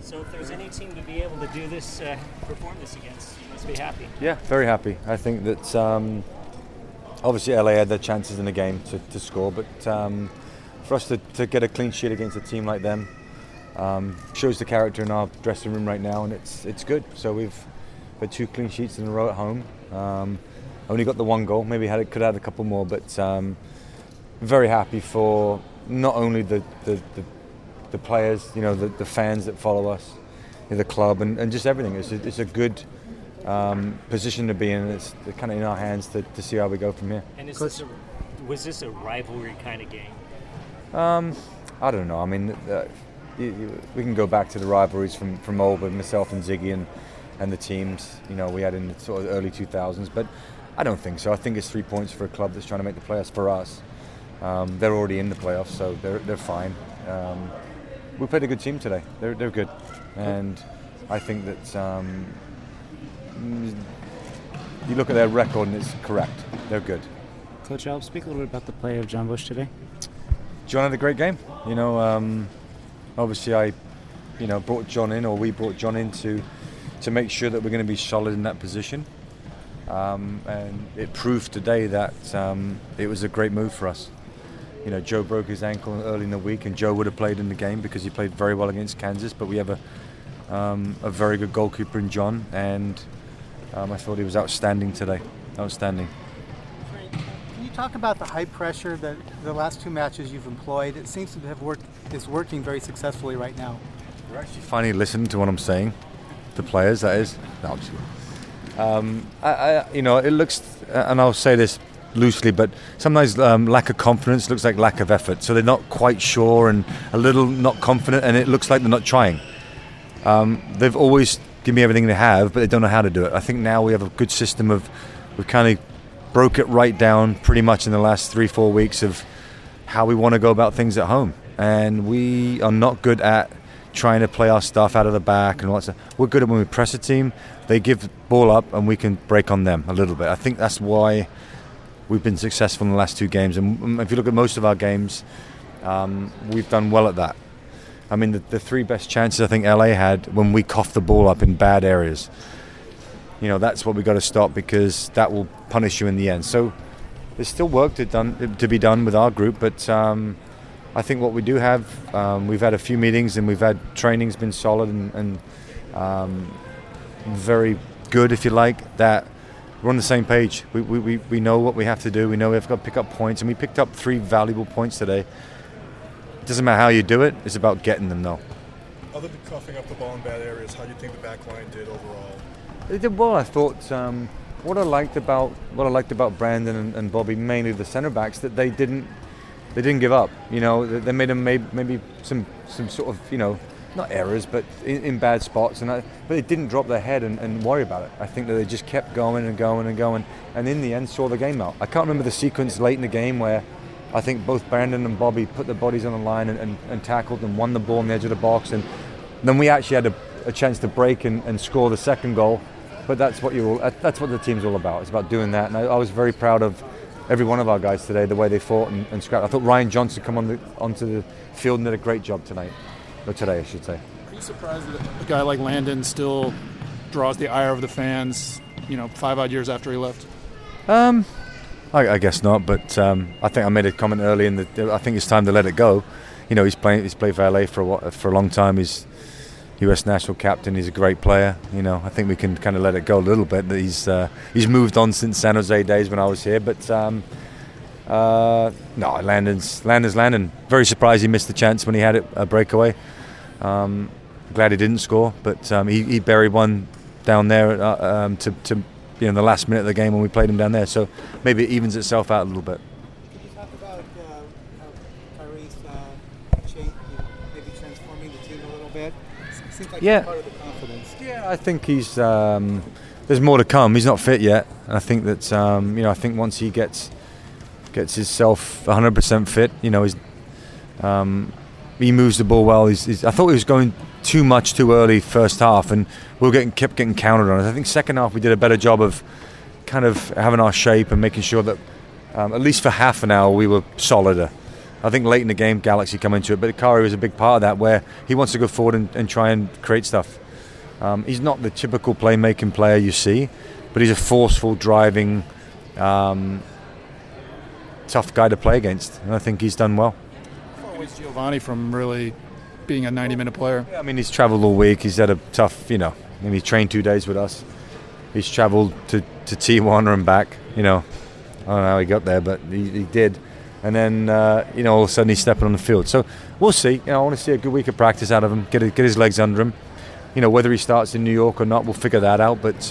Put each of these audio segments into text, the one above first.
So if there's any team to be able to do this, perform this against, you must be happy. Yeah, very happy. I think that obviously LA had their chances in the game to score, but for us to get a clean sheet against a team like them shows the character in our dressing room right now, and it's good. So we've had 2 clean sheets in a row at home. Only got the 1 goal. Maybe could have had a couple more, but very happy for not only the players, you know, the fans that follow us, the club, and just everything. It's a good position to be in. It's kind of in our hands to see how we go from here. And was this a rivalry kind of game? I don't know. I mean, we can go back to the rivalries from old with myself and Ziggy and the teams, you know, we had in the sort of early 2000s, but I don't think so. I think it's 3 points for a club that's trying to make the playoffs for us. They're already in the playoffs, so they're fine. We played a good team today. They're good, and I think that you look at their record and it's correct. They're good. Coach Alb, speak a little bit about the play of John Bush today. John had a great game. You know, obviously brought John in, or we brought John in to make sure that we're going to be solid in that position. And it proved today that it was a great move for us. You know, Joe broke his ankle early in the week, and Joe would have played in the game because he played very well against Kansas. But we have a very good goalkeeper in John, and I thought he was outstanding today. Outstanding. Can you talk about the high pressure that the last 2 matches you've employed? It seems to have is working very successfully right now. You're actually finally listening to what I'm saying. The players, that is. No, I'm just you know, it looks, and I'll say this loosely, but sometimes lack of confidence looks like lack of effort. So they're not quite sure and a little not confident, and it looks like they're not trying. They've always given me everything they have, but they don't know how to do it. I think now we have a good system we've kind of broke it right down pretty much in the last 3-4 weeks of how we want to go about things at home. And we are not good at trying to play our stuff out of the back and all that stuff. We're good at when we press a team, they give the ball up and we can break on them a little bit. I think that's why we've been successful in the last 2 games. And if you look at most of our games, we've done well at that. I mean, the 3 best chances I think LA had when we coughed the ball up in bad areas. You know, that's what we've got to stop, because that will punish you in the end. So there's still work to be done with our group, but I think what we do have, we've had a few meetings and we've had training's been solid and very good, if you like, that we're on the same page. We know what we have to do. We know we've got to pick up points, and we picked up 3 valuable points today. It doesn't matter how you do it, it's about getting them though. Other than coughing up the ball in bad areas, how do you think the back line did overall? They did well. I thought what I liked about Brandon and Bobby, mainly the centre backs, that they didn't give up. You know, they made them maybe some sort of, you know, not errors, but in bad spots, but they didn't drop their head and worry about it. I think that they just kept going and going and going, and in the end saw the game out. I can't remember the sequence late in the game where I think both Brandon and Bobby put their bodies on the line and tackled and won the ball on the edge of the box, and then we actually had a chance to break and score the second goal. But that's what the team's all about. It's about doing that, and I was very proud of every one of our guys today, the way they fought and scrapped. I thought Ryan Johnson come onto the field and did a great job today, I should say. Are you surprised that a guy like Landon still draws the ire of the fans, you know, 5 odd years after he left? I guess not, but I think I made a comment early I think it's time to let it go. You know, he's played for LA for a long time. He's US national captain. He's a great player. You know, I think we can kind of let it go a little bit. That he's moved on since San Jose days when I was here. But no, Landon's Landon. Very surprised he missed the chance when he had a breakaway. Glad he didn't score, but he buried one down there to in the last minute of the game when we played him down there. So maybe it evens itself out a little bit. Could you talk about how Kyrie's maybe transforming the team a little bit? It seems like he's part of the confidence. Yeah, I think he's. There's more to come. He's not fit yet. I think that I think once he gets himself 100% fit, you know, he moves the ball well. I thought he was going too much too early first half, and we kept getting counted on it. I think second half we did a better job of kind of having our shape and making sure that at least for half an hour we were solider. I think late in the game, Galaxy come into it, but Kari was a big part of that, where he wants to go forward and try and create stuff. He's not the typical playmaking player you see, but he's a forceful, driving, tough guy to play against, and I think he's done well. How far was Giovanni from really being a 90-minute player? Yeah, I mean, he's travelled all week. He's had a tough, he trained 2 days with us. He's travelled to Tijuana and back. I don't know how he got there, but he did. And then, all of a sudden he's stepping on the field. So we'll see. I want to see a good week of practice out of him, get his legs under him. Whether he starts in New York or not, we'll figure that out. But,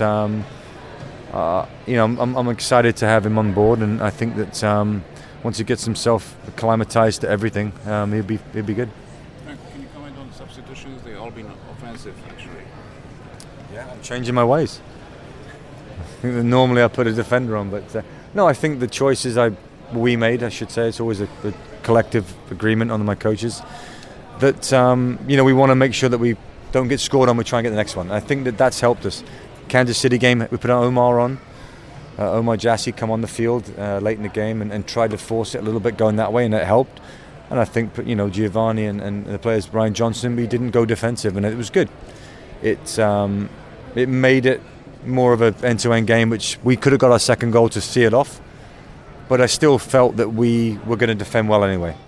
I'm excited to have him on board, and I think that once he gets himself acclimatized to everything, he'll be good. Frank, can you comment on the substitutions? They've all been offensive, actually. Yeah, I'm changing my ways. I think that normally I put a defender on, but no, I think the choices we made, I should say, it's always a collective agreement on my coaches, that we want to make sure that we don't get scored on, we try and get the next one. I think that's helped us. Kansas City game, we put Omar on. Omar Jassi come on the field late in the game and tried to force it a little bit going that way, and it helped. And I think Giovanni and the players, Brian Johnson, we didn't go defensive, and it was good. It made it more of an end-to-end game, which we could have got our second goal to see it off. But I still felt that we were going to defend well anyway.